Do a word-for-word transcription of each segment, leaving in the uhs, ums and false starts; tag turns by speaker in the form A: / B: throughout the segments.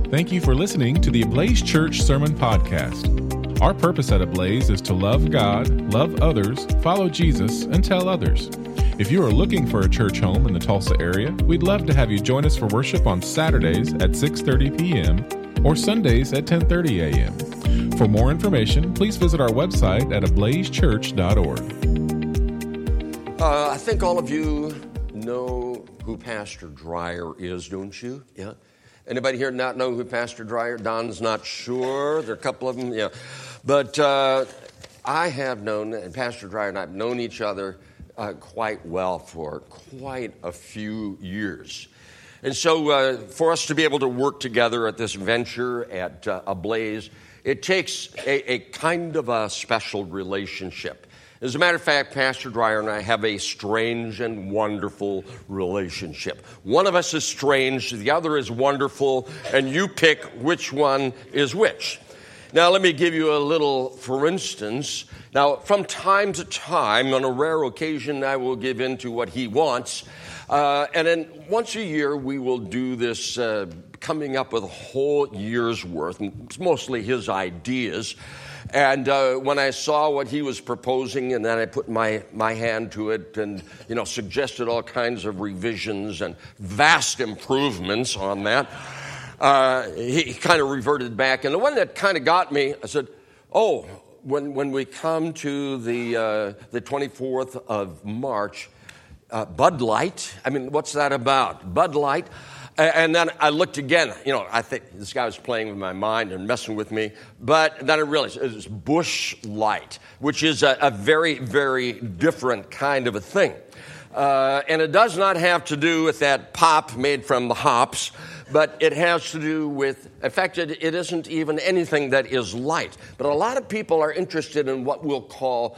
A: Thank you for listening to the Ablaze Church Sermon Podcast. Our purpose at Ablaze is to love God, love others, follow Jesus, and tell others. If you are looking for a church home in the Tulsa area, we'd love to have you join us for worship on Saturdays at six thirty p.m. or Sundays at ten thirty a.m. For more information, please visit our website at ablaze church dot org.
B: Uh, I think all of you know who Pastor Dreyer is, don't you? Yeah. Anybody here not know who Pastor Dreyer? Don's not sure. There are a couple of them, yeah. But uh, I have known, and Pastor Dreyer and I have known each other uh, quite well for quite a few years. And so uh, for us to be able to work together at this venture at uh, Ablaze, it takes a, a kind of a special relationship. As a matter of fact, Pastor Dreyer and I have a strange and wonderful relationship. One of us is strange, the other is wonderful, and you pick which one is which. Now, let me give you a little, for instance. Now, from time to time, on a rare occasion, I will give in to what he wants. Uh, and then once a year, we will do this uh, coming up with a whole year's worth. It's mostly his ideas. And uh, when I saw what he was proposing, and then I put my, my hand to it and, you know, suggested all kinds of revisions and vast improvements on that, uh, he, he kind of reverted back. And the one that kind of got me, I said, oh, when when we come to the uh, the twenty-fourth of March, uh, Bud Light, I mean, what's that about? Bud Light. And then I looked again, you know, I think this guy was playing with my mind and messing with me. But then I realized it was Busch Light, which is a, a very, very different kind of a thing. Uh, and it does not have to do with that pop made from the hops, but it has to do with, in fact, it, it isn't even anything that is light. But a lot of people are interested in what we'll call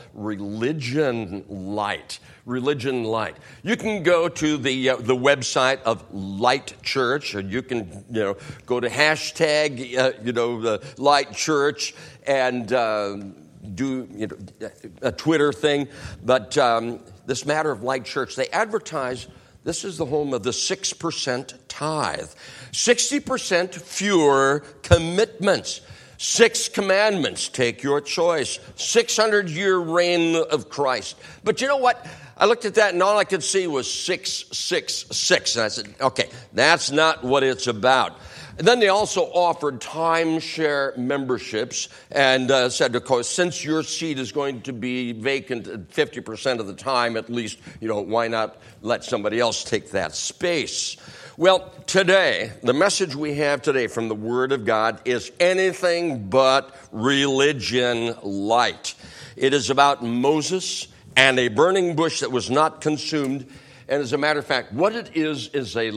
B: religion light. Religion Light. You can go to the uh, the website of Light Church, or you can you know go to hashtag uh, you know the Light Church and uh, do you know a Twitter thing. But um, this matter of Light Church, they advertise this is the home of the six percent tithe, sixty percent fewer commitments. Six commandments, take your choice. six hundred year reign of Christ. But you know what? I looked at that and all I could see was six six six. And I said, okay, that's not what it's about. And then they also offered timeshare memberships and uh, said, of course, since your seat is going to be vacant fifty percent of the time, at least, you know, why not let somebody else take that space? Well, today, the message we have today from the Word of God is anything but religion light. It is about Moses and a burning bush that was not consumed. And as a matter of fact, what it is is a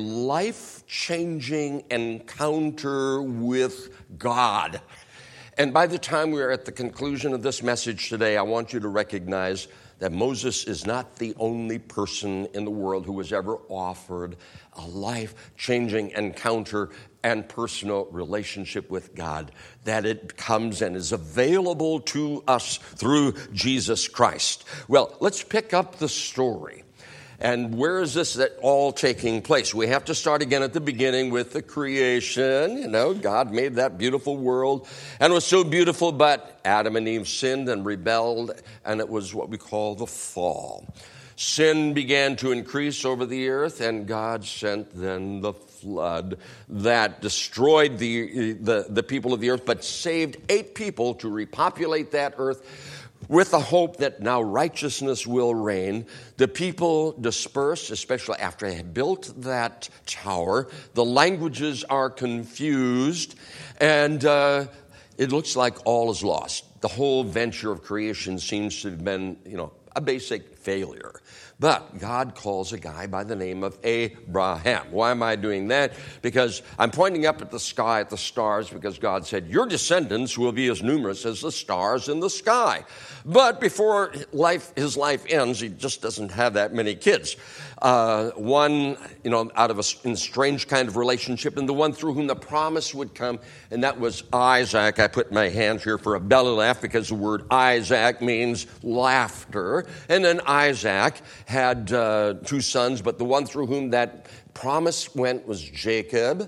B: life-changing encounter with God. And by the time we are at the conclusion of this message today, I want you to recognize that Moses is not the only person in the world who was ever offered a life-changing encounter and personal relationship with God, that it comes and is available to us through Jesus Christ. Well, let's pick up the story. And where is this all taking place? We have to start again at the beginning with the creation. You know, God made that beautiful world, and it was so beautiful, but Adam and Eve sinned and rebelled, and it was what we call the fall. Sin began to increase over the earth, and God sent then the flood that destroyed the, the, the people of the earth, but saved eight people to repopulate that earth with the hope that now righteousness will reign. The people dispersed, especially after they had built that tower. The languages are confused, and uh, it looks like all is lost. The whole venture of creation seems to have been, you know, a basic failure. But God calls a guy by the name of Abraham. Why am I doing that? Because I'm pointing up at the sky, at the stars, because God said, your descendants will be as numerous as the stars in the sky. But before life, his life ends, he just doesn't have that many kids. Uh, one, you know, out of a strange kind of relationship, and the one through whom the promise would come, and that was Isaac. I put my hand here for a belly laugh because the word Isaac means laughter. And then Isaac had uh, two sons, but the one through whom that promise went was Jacob.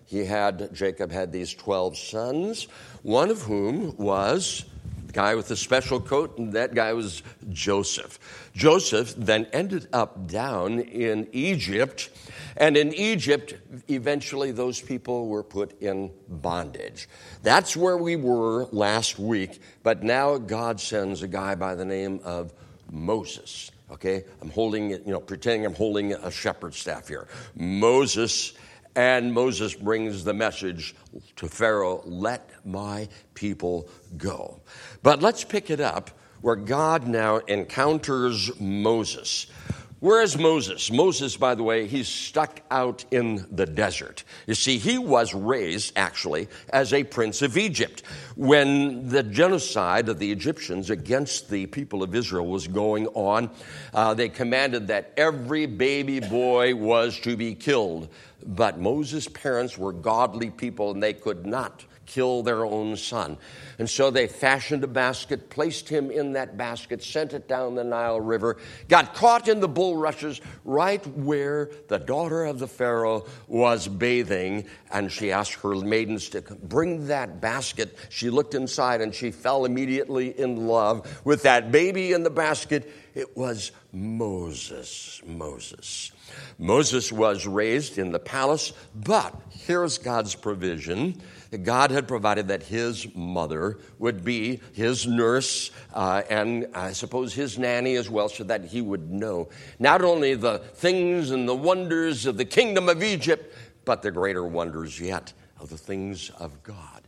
B: he had, Jacob had these twelve sons, one of whom was the guy with the special coat, and that guy was Joseph. Joseph then ended up down in Egypt, and in Egypt, eventually those people were put in bondage. That's where we were last week, but now God sends a guy by the name of Moses. Okay, I'm holding it, you know, pretending I'm holding a shepherd's staff here. Moses, and Moses brings the message to Pharaoh, let my people go. But let's pick it up where God now encounters Moses. Where is Moses? Moses, by the way, he's stuck out in the desert. You see, he was raised, actually, as a prince of Egypt. When the genocide of the Egyptians against the people of Israel was going on, uh, they commanded that every baby boy was to be killed. But Moses' parents were godly people, and they could not kill their own son. And so they fashioned a basket, placed him in that basket, sent it down the Nile River, got caught in the bulrushes right where the daughter of the Pharaoh was bathing, and she asked her maidens to bring that basket. She looked inside, and she fell immediately in love with that baby in the basket. It was Moses, Moses. Moses was raised in the palace, but here's God's provision. God had provided that his mother would be his nurse uh, and I suppose his nanny as well, so that he would know not only the things and the wonders of the kingdom of Egypt, but the greater wonders yet of the things of God.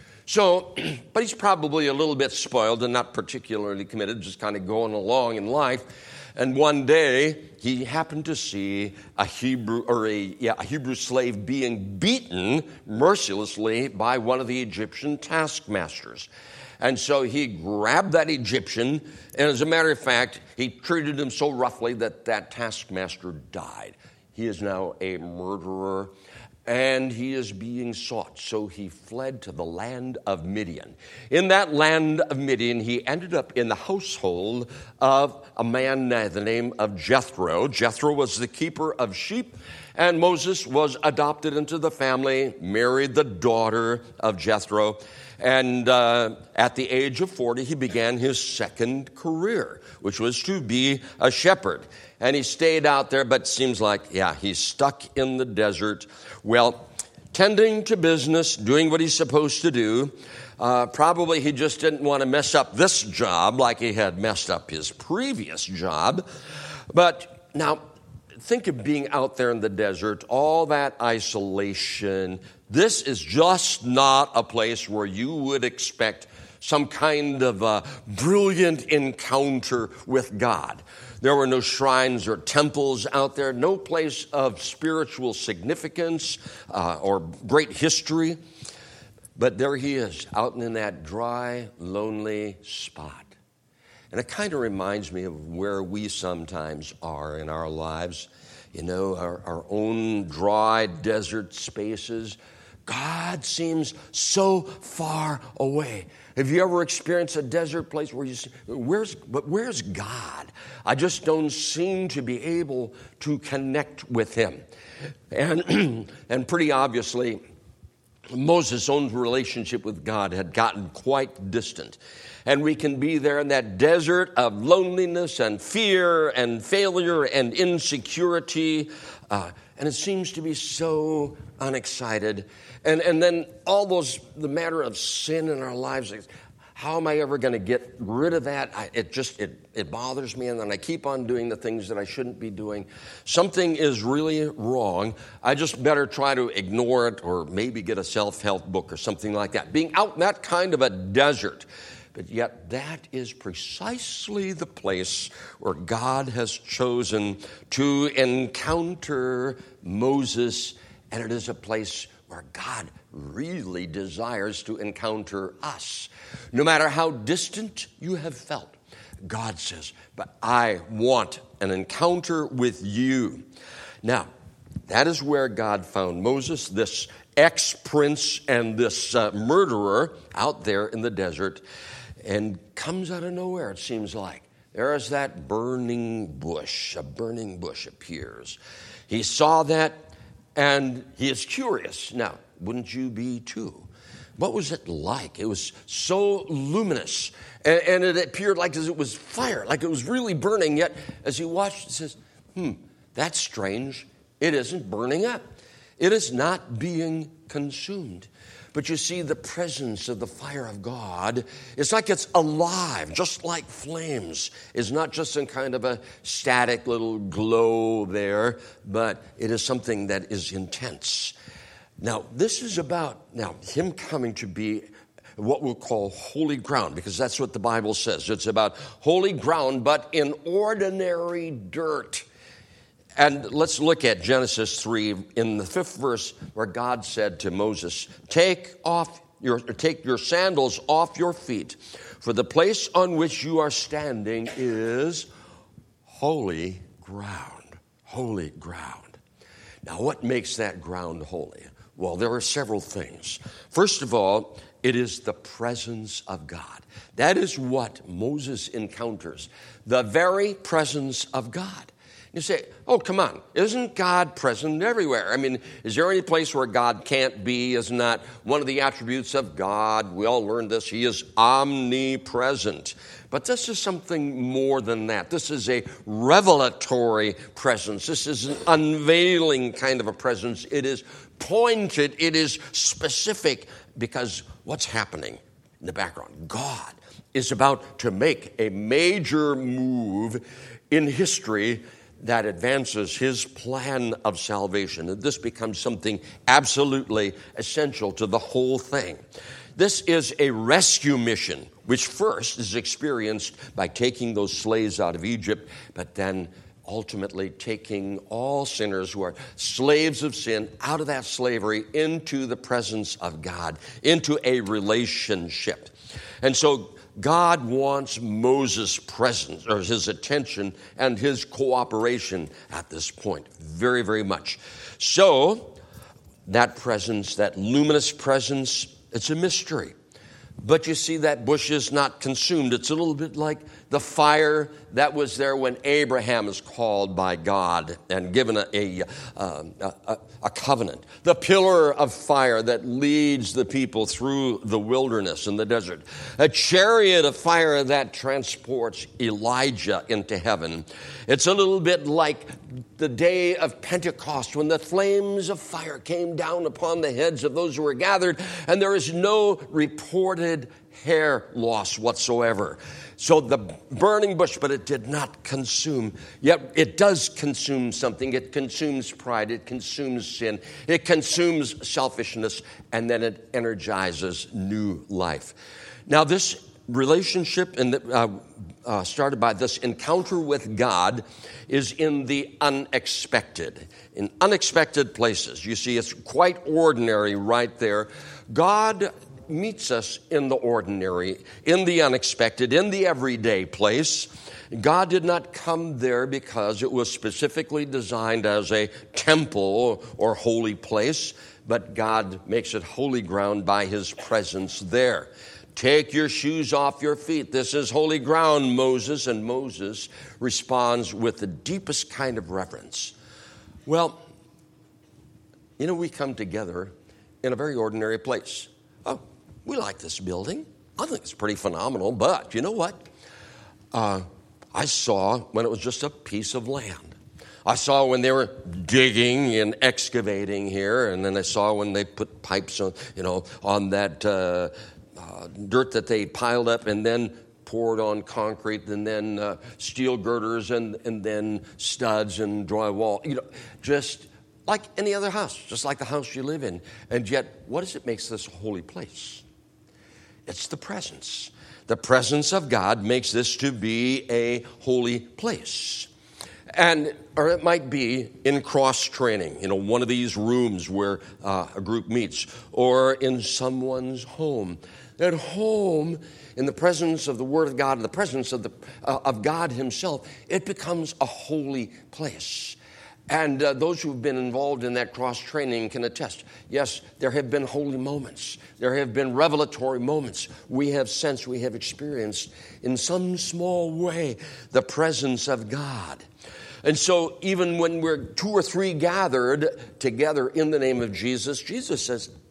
B: So, but he's probably a little bit spoiled and not particularly committed, just kind of going along in life. And one day, he happened to see a Hebrew or a, yeah, a Hebrew slave being beaten mercilessly by one of the Egyptian taskmasters. And so he grabbed that Egyptian, and as a matter of fact, he treated him so roughly that that taskmaster died. He is now a murderer, and he is being sought. So he fled to the land of Midian. In that land of Midian, he ended up in the household of a man by the name of Jethro. Jethro was the keeper of sheep, and Moses was adopted into the family, married the daughter of Jethro, and uh, at the age of forty, he began his second career, which was to be a shepherd. And he stayed out there, but seems like, yeah, he's stuck in the desert. Well, tending to business, doing what he's supposed to do. Uh, probably he just didn't want to mess up this job like he had messed up his previous job. But now, think of being out there in the desert, all that isolation. This is just not a place where you would expect some kind of a brilliant encounter with God. There were no shrines or temples out there, no place of spiritual significance uh, or great history. But there he is, out in that dry, lonely spot. And it kind of reminds me of where we sometimes are in our lives. You know, our, our own dry desert spaces. God seems so far away. Have you ever experienced a desert place where you say, where's, but where's God? I just don't seem to be able to connect with him. And, and pretty obviously, Moses' own relationship with God had gotten quite distant. And we can be there in that desert of loneliness and fear and failure and insecurity. Uh, and it seems to be so unexcited. And and then all those, the matter of sin in our lives, how am I ever going to get rid of that? I, it just, it, it bothers me, and then I keep on doing the things that I shouldn't be doing. Something is really wrong. I just better try to ignore it or maybe get a self-help book or something like that. Being out in that kind of a desert. But yet that is precisely the place where God has chosen to encounter Moses, and it is a place where God really desires to encounter us. No matter how distant you have felt, God says, but I want an encounter with you. Now, that is where God found Moses, this ex-prince and this uh, murderer out there in the desert, and comes out of nowhere, it seems like. There is that burning bush. A burning bush appears. He saw that, and he is curious. Now, wouldn't you be too? What was it like? It was so luminous, and, and it appeared like it was fire, like it was really burning, yet as he watched, he says, hmm, that's strange. It isn't burning up. It is not being consumed. But you see, the presence of the fire of God, it's like it's alive, just like flames. It's not just some kind of a static little glow there, but it is something that is intense. Now, this is about, now, him coming to be what we'll call holy ground, because that's what the Bible says. It's about holy ground, but in ordinary dirt. And let's look at Genesis three in the fifth verse, where God said to Moses, take off your, take your sandals off your feet, for the place on which you are standing is holy ground. Holy ground. Now, what makes that ground holy? Well, there are several things. First of all, it is the presence of God. That is what Moses encounters, the very presence of God. You say, oh, come on, isn't God present everywhere? I mean, is there any place where God can't be? Isn't that one of the attributes of God? We all learned this. He is omnipresent. But this is something more than that. This is a revelatory presence. This is an unveiling kind of a presence. It is pointed. It is specific, because what's happening in the background? God is about to make a major move in history that advances his plan of salvation. And this becomes something absolutely essential to the whole thing. This is a rescue mission, which first is experienced by taking those slaves out of Egypt, but then ultimately taking all sinners who are slaves of sin out of that slavery into the presence of God, into a relationship. And so God wants Moses' presence, or his attention and his cooperation at this point, very, very much. So that presence, that luminous presence, it's a mystery. But you see, that bush is not consumed. It's a little bit like the fire that was there when Abraham is called by God and given a, a, a, a covenant. The pillar of fire that leads the people through the wilderness and the desert. A chariot of fire that transports Elijah into heaven. It's a little bit like the day of Pentecost, when the flames of fire came down upon the heads of those who were gathered, and there is no reported hair loss whatsoever. So the burning bush, but it did not consume. Yet it does consume something. It consumes pride. It consumes sin. It consumes selfishness. And then it energizes new life. Now, this relationship in the, uh, uh, started by this encounter with God is in the unexpected, in unexpected places. You see, it's quite ordinary right there. God meets us in the ordinary, in the unexpected, in the everyday place. God did not come there because it was specifically designed as a temple or holy place, but God makes it holy ground by his presence there. Take your shoes off your feet. This is holy ground, Moses. And Moses responds with the deepest kind of reverence. Well, you know, we come together in a very ordinary place. Oh, we like this building. I think it's pretty phenomenal. But you know what? Uh, I saw when it was just a piece of land. I saw when they were digging and excavating here, and then I saw when they put pipes on, you know, on that uh, uh, dirt that they piled up and then poured on concrete, and then uh, steel girders, and and then studs and drywall. You know, just like any other house, just like the house you live in. And yet, what is it makes this a holy place? It's the presence. The presence of God makes this to be a holy place. And, or it might be in cross-training, you know, one of these rooms where uh, a group meets, or in someone's home. At home, in the presence of the Word of God, in the presence of, the, uh, of God himself, it becomes a holy place. And uh, those who have been involved in that cross-training can attest. Yes, there have been holy moments. There have been revelatory moments. We have sensed, we have experienced in some small way the presence of God. And so even when we're two or three gathered together in the name of Jesus, Jesus says,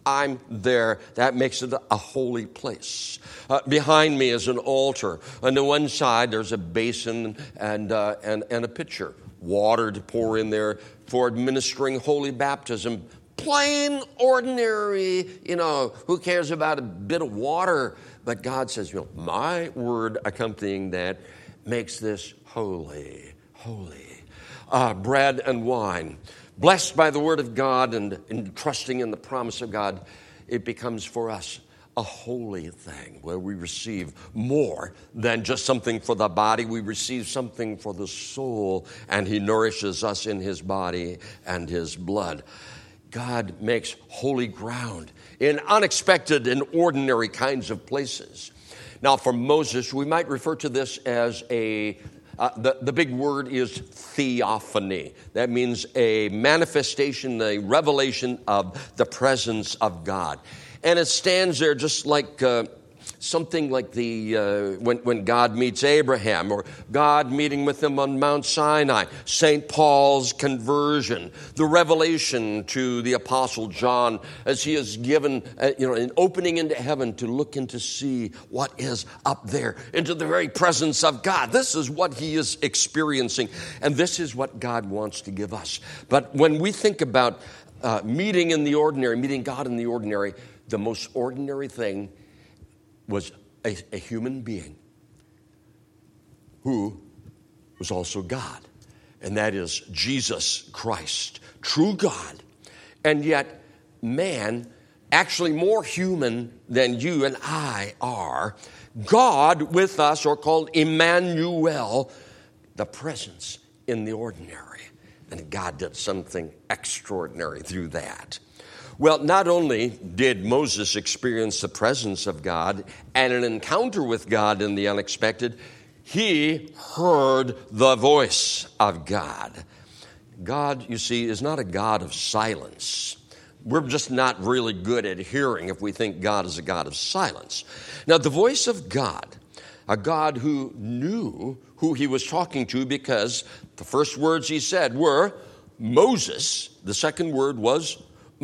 B: I'm there. That makes it a holy place. Uh, behind me is an altar. On the one side, there's a basin and, uh, and, and a pitcher. Water to pour in there for administering holy baptism. Plain, ordinary, you know, who cares about a bit of water? But God says, you know, my word accompanying that makes this holy, holy. Uh, bread and wine. Blessed by the word of God and, and trusting in the promise of God, it becomes for us a holy thing where we receive more than just something for the body. We receive something for the soul, and he nourishes us in his body and his blood. God makes holy ground in unexpected and ordinary kinds of places. Now, for Moses, we might refer to this as a, uh, the, the big word is theophany. That means a manifestation, a revelation of the presence of God. And it stands there just like uh, something like the uh, when, when God meets Abraham, or God meeting with him on Mount Sinai, Saint Paul's conversion, the revelation to the Apostle John as he is given uh, you know, an opening into heaven to look and to see what is up there, into the very presence of God. This is what he is experiencing, and this is what God wants to give us. But when we think about uh, meeting in the ordinary, meeting God in the ordinary, the most ordinary thing was a, a human being who was also God. And that is Jesus Christ, true God. And yet man, actually more human than you and I are, God with us, or called Emmanuel, the presence in the ordinary. And God did something extraordinary through that. Well, not only did Moses experience the presence of God and an encounter with God in the unexpected, he heard the voice of God. God, you see, is not a God of silence. We're just not really good at hearing if we think God is a God of silence. Now, the voice of God, a God who knew who he was talking to, because the first words he said were Moses. The second word was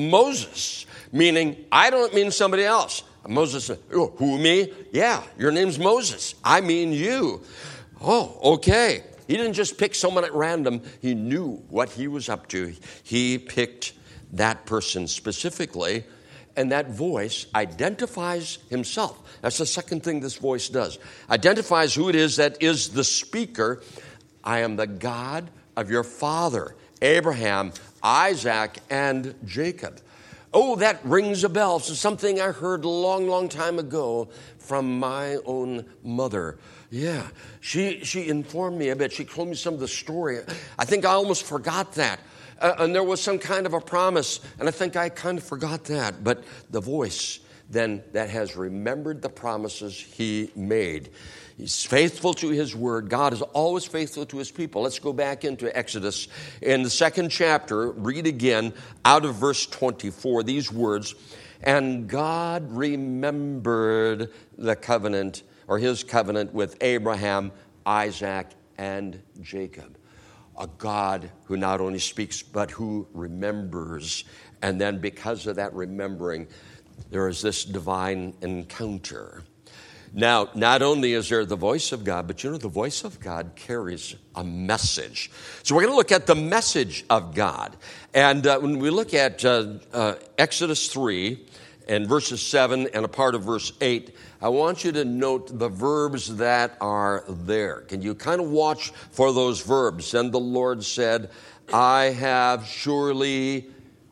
B: Moses, meaning I don't mean somebody else. Moses said, oh, who, me? Yeah, your name's Moses. I mean you. Oh, okay. He didn't just pick someone at random. He knew what he was up to. He picked that person specifically, and that voice identifies himself. That's the second thing this voice does. Identifies who it is that is the speaker. I am the God of your father, Abraham, Isaac, and Jacob. Oh, that rings a bell. It's something I heard a long, long time ago from my own mother. Yeah, she she informed me a bit. She told me some of the story. I think I almost forgot that. Uh, and there was some kind of a promise, and I think I kind of forgot that. But the voice then that has remembered the promises he made. He's faithful to his word. God is always faithful to his people. Let's go back into Exodus. In the second chapter, read again out of verse twenty-four, these words, and God remembered the covenant, or his covenant with Abraham, Isaac, and Jacob. A God who not only speaks, but who remembers. And then because of that remembering, there is this divine encounter. Now, not only is there the voice of God, but you know, the voice of God carries a message. So we're going to look at the message of God. And uh, when we look at uh, uh, Exodus three and verses seven and a part of verse eight, I want you to note the verbs that are there. Can you kind of watch for those verbs? And the Lord said, I have surely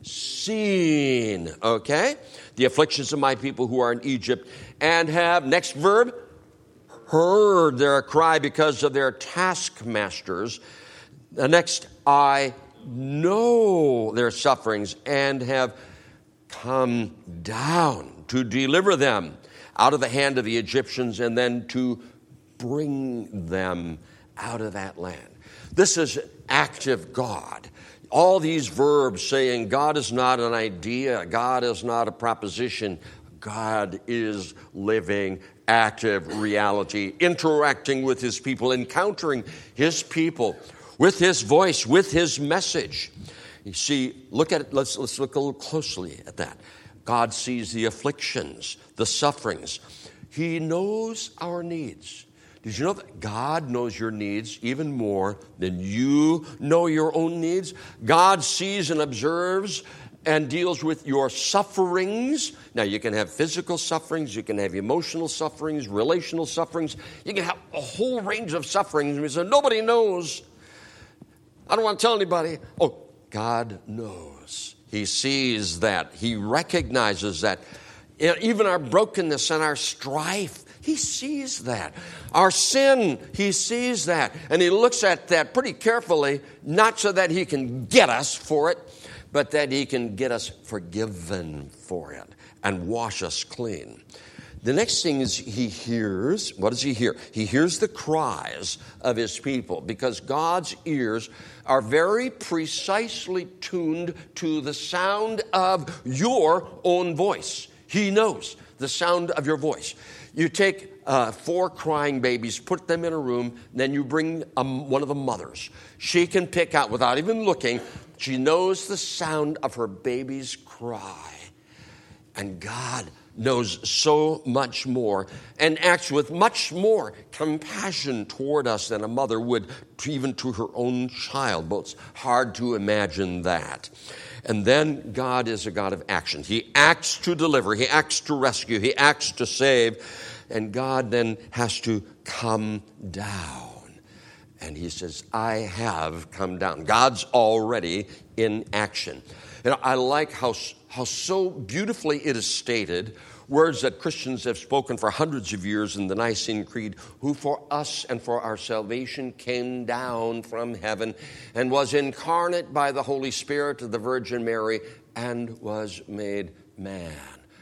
B: seen, okay, the afflictions of my people who are in Egypt, and have, next verb, heard their cry because of their taskmasters. The next, I know their sufferings, and have come down to deliver them out of the hand of the Egyptians, and then to bring them out of that land. This is active God. All these verbs saying God is not an idea, God is not a proposition, God is living, active reality, interacting with his people, encountering his people with his voice, with his message. You see, look at it, let's, let's look a little closely at that. God sees the afflictions, the sufferings. He knows our needs. Did you know that God knows your needs even more than you know your own needs? God sees and observes and deals with your sufferings. Now, you can have physical sufferings, you can have emotional sufferings, relational sufferings. You can have a whole range of sufferings. And we say, nobody knows. I don't want to tell anybody. Oh, God knows. He sees that. He recognizes that. Even our brokenness and our strife, He sees that. Our sin, He sees that. And He looks at that pretty carefully, not so that He can get us for it, but that He can get us forgiven for it and wash us clean. The next thing is He hears. What does He hear? He hears the cries of His people, because God's ears are very precisely tuned to the sound of your own voice. He knows the sound of your voice. You take uh, four crying babies, put them in a room, then you bring um, one of the mothers. She can pick out, without even looking, she knows the sound of her baby's cry. And God knows so much more and acts with much more compassion toward us than a mother would even to her own child. But it's hard to imagine that. And then God is a God of action. He acts to deliver. He acts to rescue. He acts to save. And God then has to come down. And He says, I have come down. God's already in action. You know, I like how, how so beautifully it is stated, words that Christians have spoken for hundreds of years in the Nicene Creed, who for us and for our salvation came down from heaven and was incarnate by the Holy Spirit of the Virgin Mary and was made man.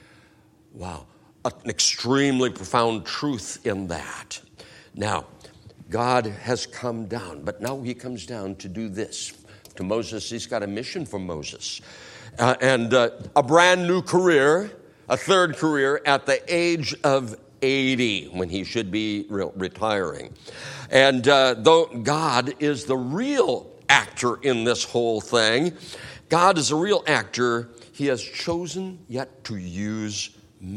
B: Wow, an extremely profound truth in that. Now, God has come down, but now He comes down to do this. To Moses, He's got a mission for Moses. Uh, and uh, a brand new career, a third career at the age of eighty, when he should be re- retiring. And uh, though God is the real actor in this whole thing, God is a real actor, He has chosen yet to use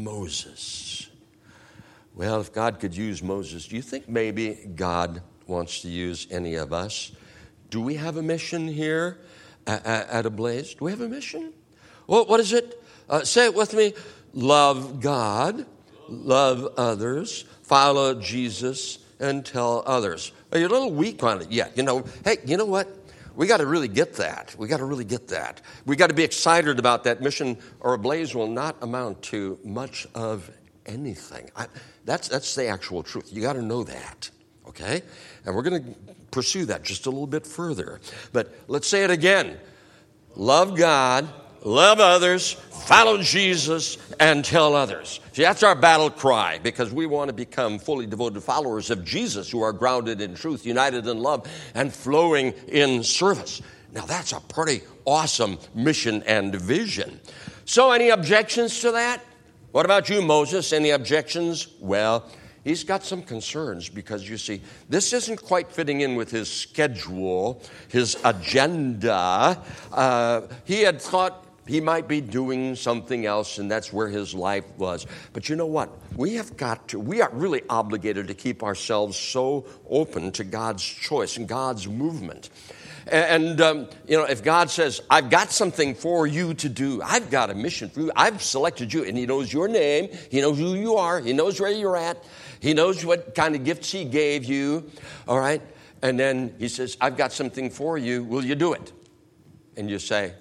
B: Moses. Well, if God could use Moses, do you think maybe God wants to use any of us? Do we have a mission here at, at Ablaze? Do we have a mission? Well, what is it? Uh, say it with me. Love God, love others, follow Jesus, and tell others. Are you a little weak on it yet? You know, hey, you know what? We got to really get that. We got to really get that. We got to be excited about that mission, or Ablaze will not amount to much of anything. I, that's that's the actual truth. You got to know that, okay? And we're going to pursue that just a little bit further. But let's say it again. Love God, love others, follow Jesus, and tell others. See, that's our battle cry, because we want to become fully devoted followers of Jesus who are grounded in truth, united in love, and flowing in service. Now, that's a pretty awesome mission and vision. So, any objections to that? What about you, Moses? Any objections? Well, he's got some concerns, because, you see, this isn't quite fitting in with his schedule, his agenda. Uh, he had thought he might be doing something else, and that's where his life was. But you know what? We have got to, we are really obligated to keep ourselves so open to God's choice and God's movement. And, um, you know, if God says, I've got something for you to do, I've got a mission for you, I've selected you, and He knows your name, He knows who you are, He knows where you're at, He knows what kind of gifts He gave you, all right? And then He says, I've got something for you, will you do it? And you say,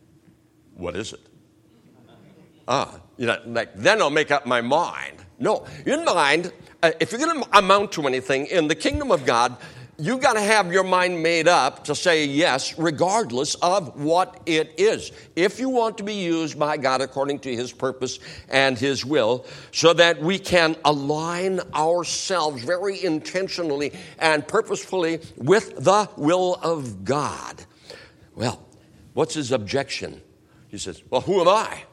B: what is it? Ah, you know, like, then I'll make up my mind. No, your mind, uh, if you're going to amount to anything in the kingdom of God, you got to have your mind made up to say yes, regardless of what it is. If you want to be used by God according to His purpose and His will, so that we can align ourselves very intentionally and purposefully with the will of God. Well, what's his objection? He says, well, who am I?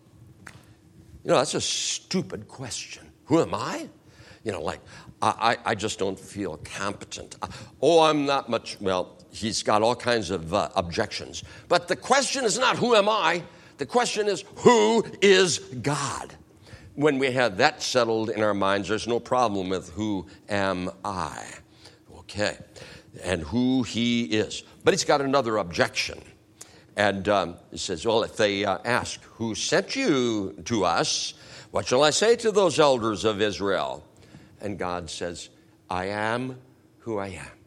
B: You know, that's a stupid question. Who am I? You know, like, I, I just don't feel competent. Oh, I'm not much, well, he's got all kinds of uh, objections. But the question is not who am I? the question is, who is God? When we have that settled in our minds, there's no problem with who am I. Okay, and who he is. But he's got another objection. And um, he says, well, if they uh, ask, who sent you to us, what shall I say to those elders of Israel? And God says, I am who I am.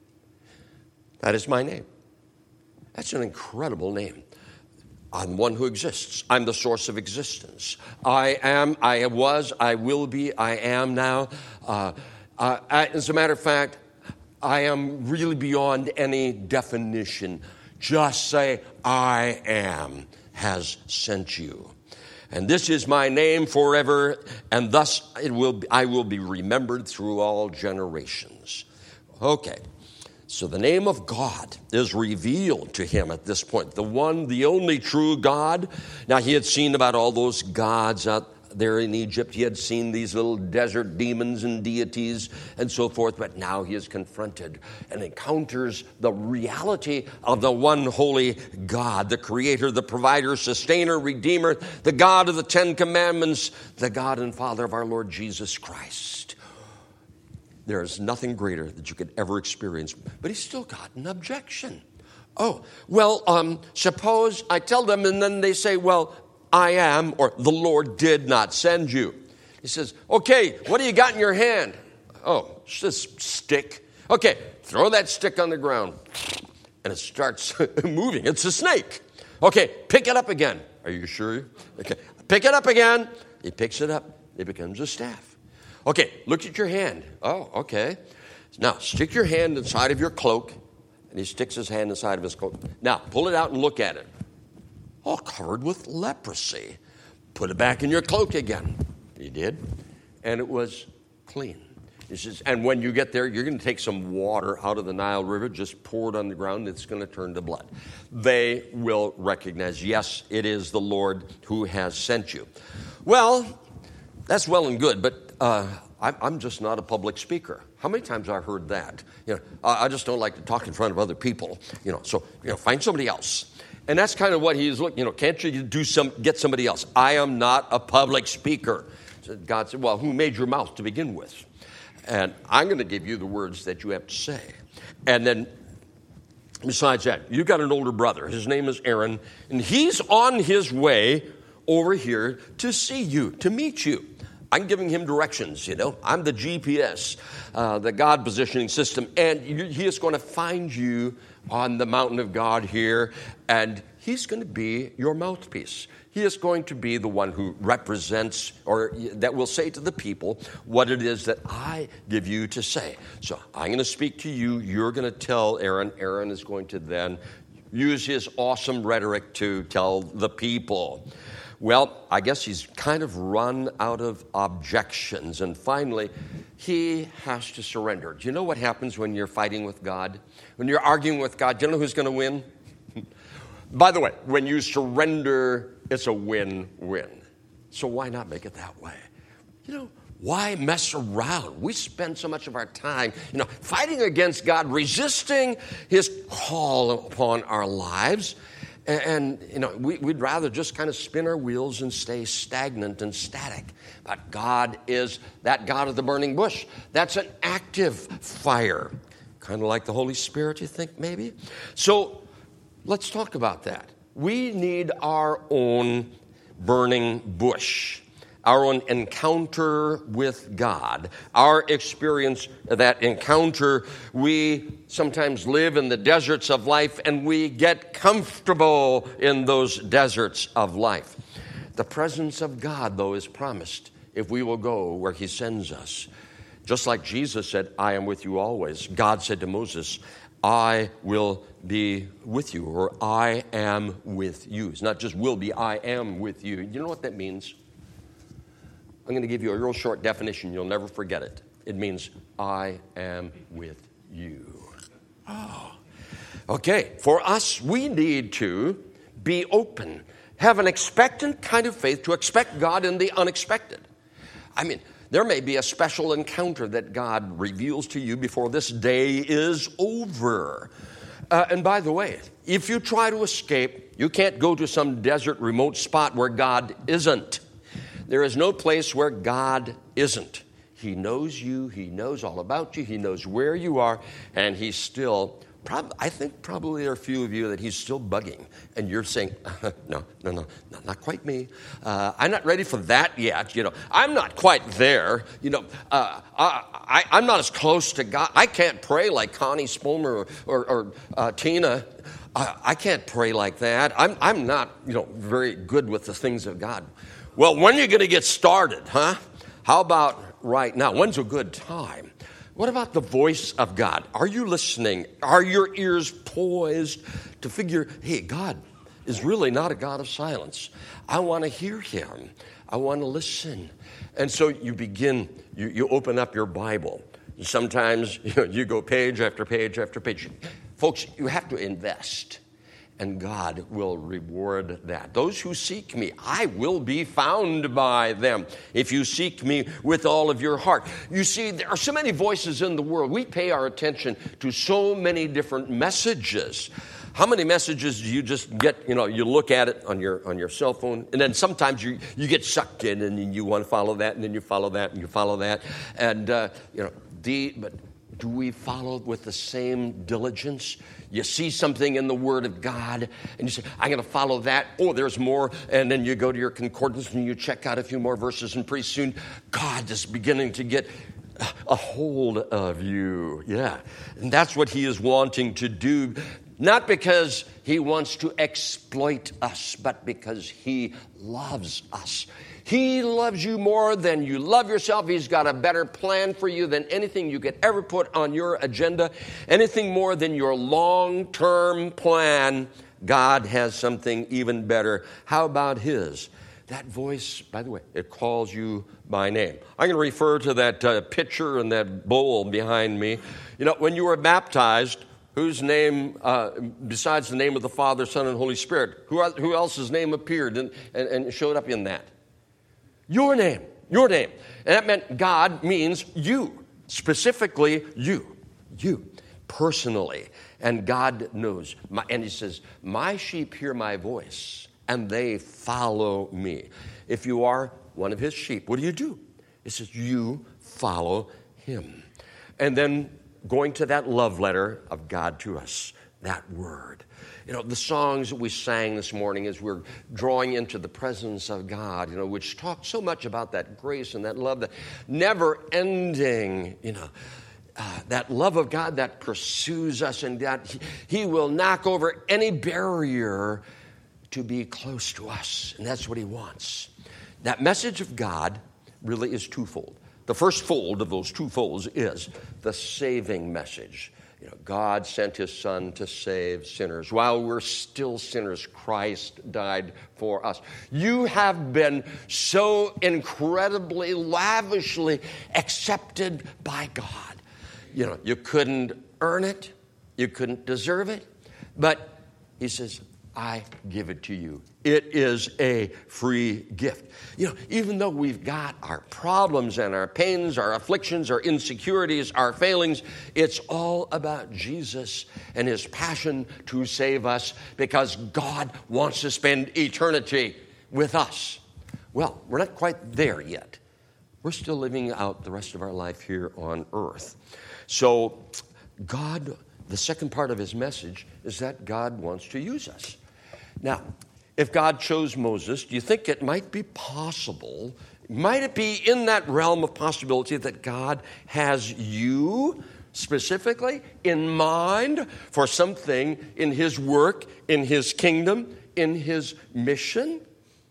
B: That is my name. That's an incredible name. I'm one who exists. I'm the source of existence. I am, I was, I will be, I am now. Uh, uh, as a matter of fact, I am really beyond any definition. Just say, I am has sent you. And this is my name forever, and thus it will be, I will be remembered through all generations. Okay, so the name of God is revealed to him at this point. The one, the only true God. Now, he had seen about all those gods out there in Egypt. He had seen these little desert demons and deities and so forth, but now he is confronted and encounters the reality of the one holy God, the creator, the provider, sustainer, redeemer, the God of the Ten Commandments, the God and Father of our Lord Jesus Christ. There is nothing greater that you could ever experience, but he's still got an objection. Oh, well, um, suppose I tell them and then they say, well, I am, or the Lord did not send you. He says, okay, what do you got in your hand? Oh, it's this stick. Okay, throw that stick on the ground. And it starts moving. It's a snake. Okay, pick it up again. Are you sure? Okay, pick it up again. He picks it up. It becomes a staff. Okay, look at your hand. Oh, okay. Now, stick your hand inside of your cloak. And he sticks his hand inside of his cloak. Now, pull it out and look at it. All covered with leprosy. Put it back in your cloak again. He did. And it was clean. He says, and when you get there, you're going to take some water out of the Nile River, just pour it on the ground. It's going to turn to blood. They will recognize, yes, it is the Lord who has sent you. Well, that's well and good, but uh, I'm just not a public speaker. How many times have I heard that? You know, I just don't like to talk in front of other people. You know, so you know, find somebody else. And that's kind of what he's looking, you know, can't you do some, get somebody else? I am not a public speaker. So God said, well, who made your mouth to begin with? And I'm going to give you the words that you have to say. And then besides that, you've got an older brother. His name is Aaron. And he's on his way over here to see you, to meet you. I'm giving him directions, you know. I'm the G P S, uh, the God positioning system. And you, he is going to find you on the mountain of God here, and he's going to be your mouthpiece. He is going to be the one who represents, or that will say to the people what it is that I give you to say. So I'm going to speak to you. You're going to tell Aaron. Aaron is going to then use his awesome rhetoric to tell the people. Well, I guess he's kind of run out of objections, and finally, he has to surrender. Do you know what happens when you're fighting with God? When you're arguing with God, do you know who's going to win? By the way, when you surrender, it's a win-win. So why not make it that way? You know, why mess around? We spend so much of our time, you know, fighting against God, resisting his call upon our lives. And, you know, we, we'd rather just kind of spin our wheels and stay stagnant and static. But God is that God of the burning bush. That's an active fire. Kind of like the Holy Spirit, you think, maybe? So let's talk about that. We need our own burning bush, our own encounter with God, our experience, that encounter. We sometimes live in the deserts of life, and we get comfortable in those deserts of life. The presence of God, though, is promised if we will go where he sends us. Just like Jesus said, I am with you always. God said to Moses, I will be with you, or I am with you. It's not just will be, I am with you. You know what that means? I'm going to give you a real short definition. You'll never forget it. It means, I am with you. Oh. Okay, for us, we need to be open, have an expectant kind of faith, to expect God in the unexpected. I mean, there may be a special encounter that God reveals to you before this day is over. Uh, and by the way, if you try to escape, you can't go to some desert remote spot where God isn't. There is no place where God isn't. He knows you. He knows all about you. He knows where you are. And he's still, prob- I think probably there are a few of you that he's still bugging. And you're saying, no, no, no, not, not quite me. Uh, I'm not ready for that yet. You know, I'm not quite there. You know, uh, I, I, I'm not as close to God. I can't pray like Connie Spolmer or, or, or uh, Tina. I, I can't pray like that. I'm, I'm not, you know, very good with the things of God. Well, when are you going to get started, huh? How about right now? When's a good time? What about the voice of God? Are you listening? Are your ears poised to figure, hey, God is really not a God of silence. I want to hear him. I want to listen. And so you begin, you, you open up your Bible. Sometimes you know, you go page after page after page. Folks, you have to invest. And God will reward that. Those who seek me, I will be found by them. If you seek me with all of your heart. You see, there are so many voices in the world. We pay our attention to so many different messages. How many messages do you just get, you know, you look at it on your on your cell phone, and then sometimes you, you get sucked in, and then you want to follow that, and then you follow that, and you follow that. And, uh, you know, the, but do we follow with the same diligence? You see something in the Word of God, and you say, I'm going to follow that. Oh, there's more. And then you go to your concordance, and you check out a few more verses, and pretty soon, God is beginning to get a hold of you. Yeah. And that's what he is wanting to do, not because he wants to exploit us, but because he loves us. He loves you more than you love yourself. He's got a better plan for you than anything you could ever put on your agenda. Anything more than your long-term plan. God has something even better. How about his? That voice, by the way, it calls you by name. I'm going to refer to that uh, pitcher and that bowl behind me. You know, when you were baptized, whose name, uh, besides the name of the Father, Son, and Holy Spirit, who, who else's name appeared and, and, and showed up in that? Your name, your name. And that meant God means you, specifically you, you, personally. And God knows. My, and he says, my sheep hear my voice, and they follow me. If you are one of his sheep, what do you do? It says you follow him. And then going to that love letter of God to us, that word. You know, the songs that we sang this morning as we're drawing into the presence of God, you know, which talk so much about that grace and that love, that never ending, you know, uh, that love of God that pursues us, and that he, he will knock over any barrier to be close to us. And that's what he wants. That message of God really is twofold. The first fold of those two folds is the saving message. You know, God sent his Son to save sinners. While we're still sinners, Christ died for us. You have been so incredibly, lavishly accepted by God. You know, you couldn't earn it. You couldn't deserve it. But he says, I give it to you. It is a free gift. You know, even though we've got our problems and our pains, our afflictions, our insecurities, our failings, it's all about Jesus and his passion to save us, because God wants to spend eternity with us. Well, we're not quite there yet. We're still living out the rest of our life here on earth. So God, the second part of his message is that God wants to use us. Now, if God chose Moses, do you think it might be possible, might it be in that realm of possibility that God has you specifically in mind for something in his work, in his kingdom, in his mission?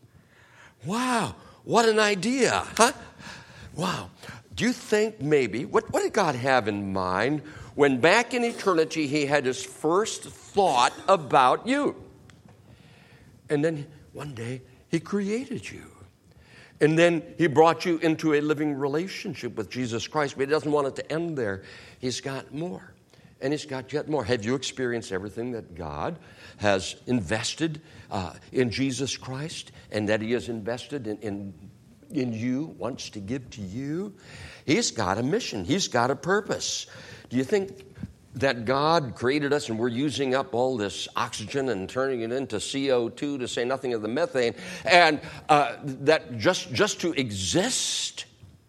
B: Wow, what an idea, huh? Wow. Do you think maybe, what, what did God have in mind when back in eternity he had his first thought about you? And then one day he created you. And then he brought you into a living relationship with Jesus Christ. But he doesn't want it to end there. He's got more. And he's got yet more. Have you experienced everything that God has invested uh, in Jesus Christ, and that he has invested in, in, in you, wants to give to you? He's got a mission. He's got a purpose. Do you think that God created us and we're using up all this oxygen and turning it into C O two, to say nothing of the methane, and uh, that just, just to exist,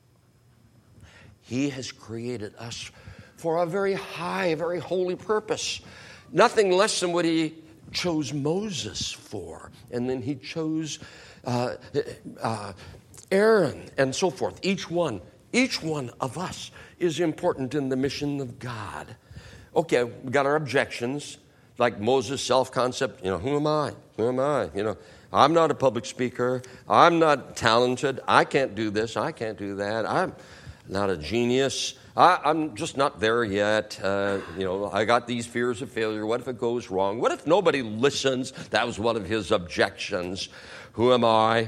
B: He has created us for a very high, very holy purpose. Nothing less than what He chose Moses for. And then He chose uh, uh, Aaron and so forth. Each one, each one of us is important in the mission of God. Okay, we got our objections, like Moses' self-concept. You know, who am I? Who am I? You know, I'm not a public speaker. I'm not talented. I can't do this. I can't do that. I'm not a genius. I, I'm just not there yet. Uh, you know, I got these fears of failure. What if it goes wrong? What if nobody listens? That was one of his objections. Who am I?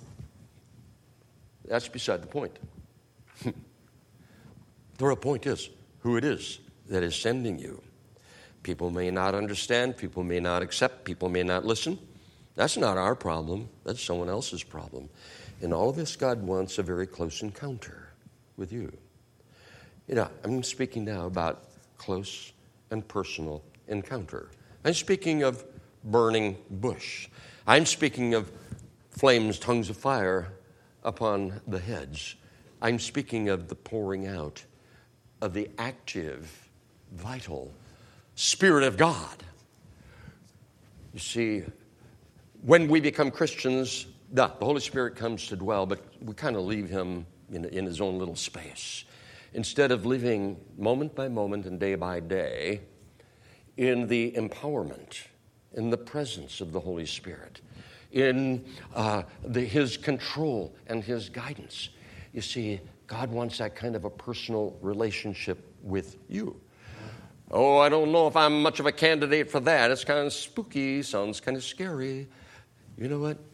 B: That's beside the point. The real point is who it is that is sending you. People may not understand. People may not accept. People may not listen. That's not our problem. That's someone else's problem. In all of this, God wants a very close encounter with you. You know, I'm speaking now about close and personal encounter. I'm speaking of burning bush. I'm speaking of flames, tongues of fire upon the heads. I'm speaking of the pouring out of the active, vital Spirit of God. You see, when we become Christians, the Holy Spirit comes to dwell, but we kind of leave Him in, in His own little space. Instead of living moment by moment and day by day in the empowerment, in the presence of the Holy Spirit, in uh, the, His control and His guidance. You see, God wants that kind of a personal relationship with you. Oh, I don't know if I'm much of a candidate for that. It's kind of spooky, sounds kind of scary. You know what?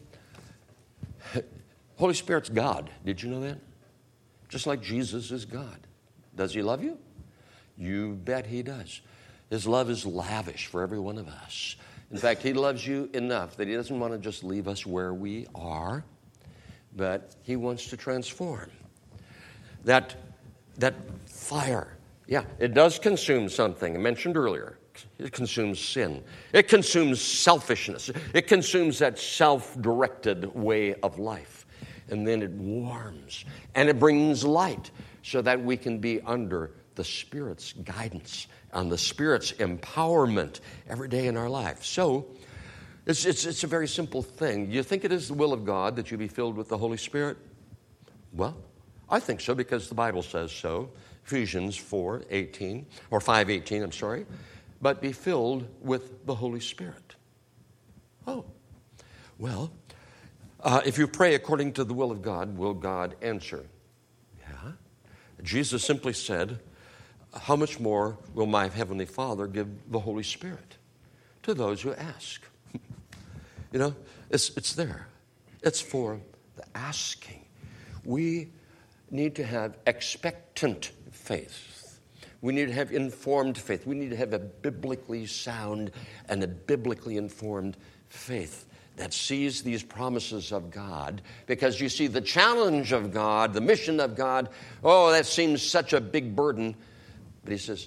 B: Holy Spirit's God. Did you know that? Just like Jesus is God. Does He love you? You bet He does. His love is lavish for every one of us. In fact, He loves you enough that He doesn't want to just leave us where we are, but He wants to transform. That, that fire, yeah, it does consume something. I mentioned earlier, it consumes sin. It consumes selfishness. It consumes that self-directed way of life. And then it warms and it brings light so that we can be under the Spirit's guidance and the Spirit's empowerment every day in our life. So it's, it's, it's a very simple thing. You think it is the will of God that you be filled with the Holy Spirit? Well, I think so because the Bible says so. Ephesians four eighteen, or five eighteen, I'm sorry. But be filled with the Holy Spirit. Oh, well, uh, if you pray according to the will of God, will God answer? Yeah. Jesus simply said, how much more will my Heavenly Father give the Holy Spirit to those who ask? You know, it's, it's there. It's for the asking. We need to have expectant faith. We need to have informed faith. We need to have a biblically sound and a biblically informed faith that sees these promises of God. Because you see, the challenge of God, the mission of God, oh, that seems such a big burden. But He says,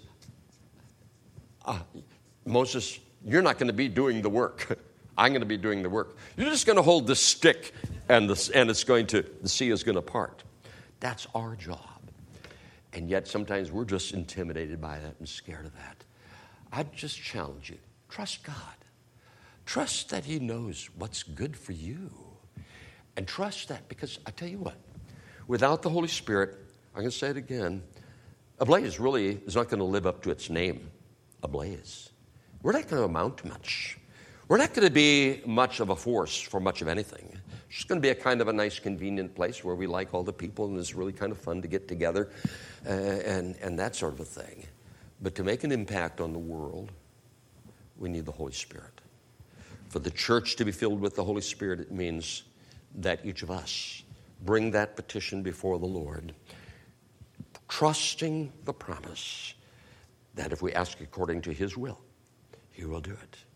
B: ah, Moses, you're not going to be doing the work. I'm going to be doing the work. You're just going to hold the stick and, the, and it's going to, the sea is going to part. That's our job. And yet sometimes we're just intimidated by that and scared of that. I'd just challenge you. Trust God. Trust that He knows what's good for you. And trust that, because I tell you what, without the Holy Spirit, I'm going to say it again, Ablaze really is not going to live up to its name, Ablaze. We're not going to amount to much. We're not going to be much of a force for much of anything. It's just going to be a kind of a nice, convenient place where we like all the people and it's really kind of fun to get together uh, and, and that sort of a thing. But to make an impact on the world, we need the Holy Spirit. For the church to be filled with the Holy Spirit, it means that each of us bring that petition before the Lord, trusting the promise that if we ask according to His will, He will do it.